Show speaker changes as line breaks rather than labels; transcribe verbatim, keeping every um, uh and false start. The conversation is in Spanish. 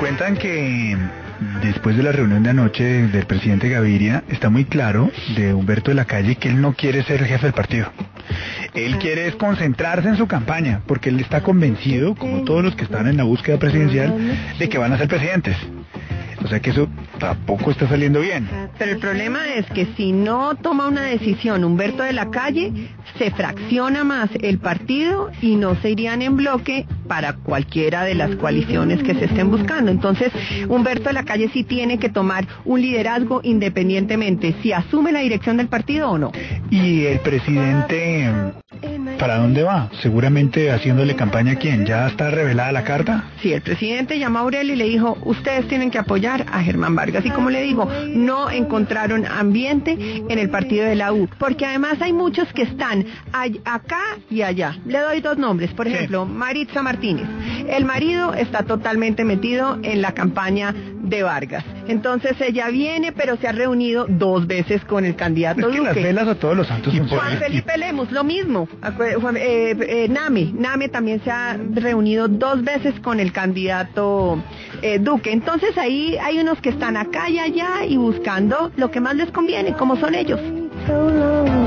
cuentan que después de la reunión de anoche del presidente Gaviria, está muy claro de Humberto de la Calle que él no quiere ser el jefe del partido. Él quiere es concentrarse en su campaña, porque él está convencido, como todos los que están en la búsqueda presidencial, de que van a ser presidentes. O sea que eso tampoco está saliendo bien.
Pero el problema es que si no toma una decisión Humberto de la Calle, se fracciona más el partido y no se irían en bloque para cualquiera de las coaliciones que se estén buscando. Entonces, Humberto de la Calle sí tiene que tomar un liderazgo independientemente si asume la dirección del partido o no.
¿Y el presidente para dónde va? Seguramente haciéndole campaña a quién. ¿Ya está revelada la carta?
Sí, el presidente llamó a Aurelio y le dijo, ustedes tienen que apoyar a Germán Vargas. Y como le digo, no encontraron ambiente en el partido de la U, porque además hay muchos que están acá y allá. Le doy dos nombres, por ejemplo, sí. Maritza Martínez. El marido está totalmente metido en la campaña de Vargas. Entonces ella viene, pero se ha reunido dos veces con el candidato
es que
Duque.
Las velas a todos los santos.
Y Juan Felipe Lemus, lo mismo. Eh, eh, Name, Name también se ha reunido dos veces con el candidato eh, Duque. Entonces ahí hay unos que están acá y allá y buscando lo que más les conviene, como son ellos.